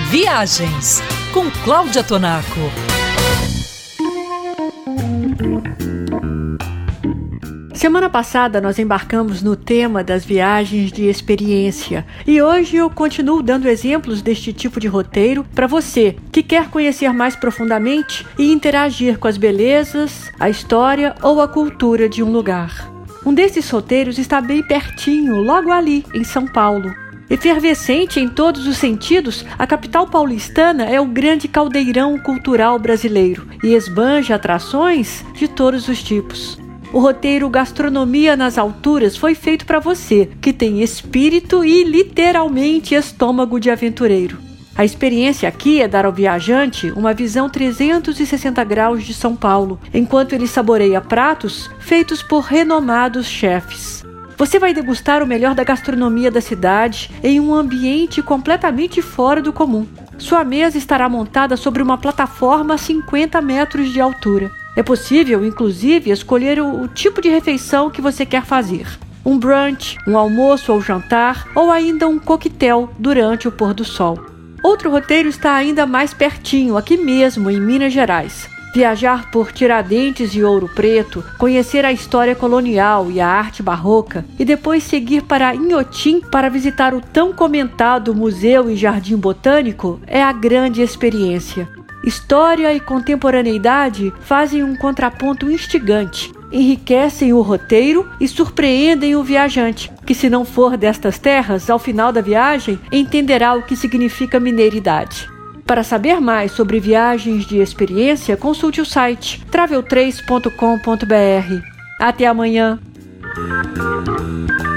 Viagens com Cláudia Tonaco. Semana passada nós embarcamos no tema das viagens de experiência e hoje eu continuo dando exemplos deste tipo de roteiro para você que quer conhecer mais profundamente e interagir com as belezas, a história ou a cultura de um lugar. Um desses roteiros está bem pertinho, logo ali, em São Paulo. Efervescente em todos os sentidos, a capital paulistana é o grande caldeirão cultural brasileiro e esbanja atrações de todos os tipos. O roteiro Gastronomia nas Alturas foi feito para você, que tem espírito e literalmente estômago de aventureiro. A experiência aqui é dar ao viajante uma visão 360 graus de São Paulo, enquanto ele saboreia pratos feitos por renomados chefes. Você vai degustar o melhor da gastronomia da cidade em um ambiente completamente fora do comum. Sua mesa estará montada sobre uma plataforma a 50 metros de altura. É possível, inclusive, escolher o tipo de refeição que você quer fazer. Um brunch, um almoço ou jantar, ou ainda um coquetel durante o pôr do sol. Outro roteiro está ainda mais pertinho, aqui mesmo, em Minas Gerais. Viajar por Tiradentes e Ouro Preto, conhecer a história colonial e a arte barroca e depois seguir para Inhotim para visitar o tão comentado Museu e Jardim Botânico é a grande experiência. História e contemporaneidade fazem um contraponto instigante, enriquecem o roteiro e surpreendem o viajante, que se não for destas terras, ao final da viagem, entenderá o que significa mineiridade. Para saber mais sobre viagens de experiência, consulte o site travel3.com.br. Até amanhã!